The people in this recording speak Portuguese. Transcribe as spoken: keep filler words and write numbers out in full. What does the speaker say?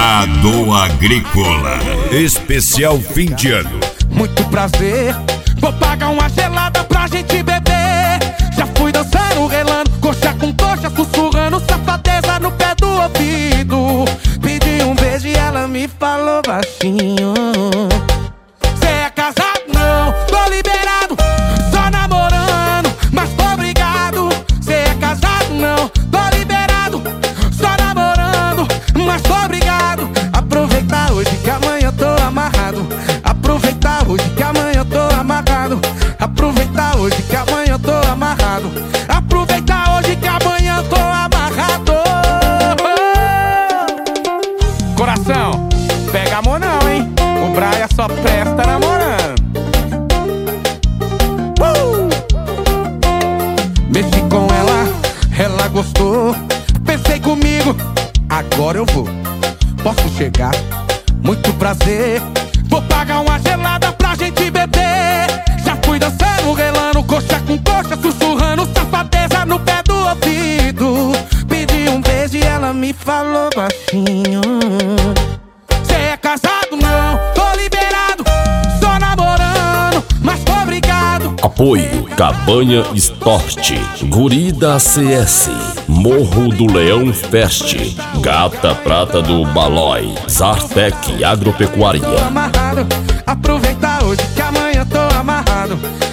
Gado Agrícola, especial fim de ano. Muito prazer, vou pagar uma gelada pra gente beber. Já fui dançando, relando, coxa com coxa, sussurrando safadeza no pé do ouvido. Pedi um beijo e ela me falou baixinho: cê é casado? Não, tô liberado, só namorando, mas tô obrigado. Cê é casado? Não, tô liberado, só namorando, mas tô obrigado. Aproveitar hoje que amanhã tô amarrado. Aproveitar hoje que amanhã tô amarrado. Aproveitar hoje que amanhã tô amarrado. Aproveitar hoje que amanhã tô amarrado. Coração, pega a mão não, hein? O Braia só presta namorando. uh! Mexi com ela, ela gostou. Pensei comigo, agora eu vou. Posso chegar? Muito prazer, vou pagar uma gelada pra gente beber. Já fui dançando, relando, coxa com coxa, sussurrando safadeza no pé do ouvido. Pedi um beijo e ela me falou baixinho: cê é casado? Não, tô liberado, só namorando, mas tô obrigado. Apoio Cabanha Sport, Guri da C S, Morro do Leão Fest, Gata Prata do Balói, Zartec Agropecuária. Tô amarrado, aproveitar hoje que amanhã tô amarrado.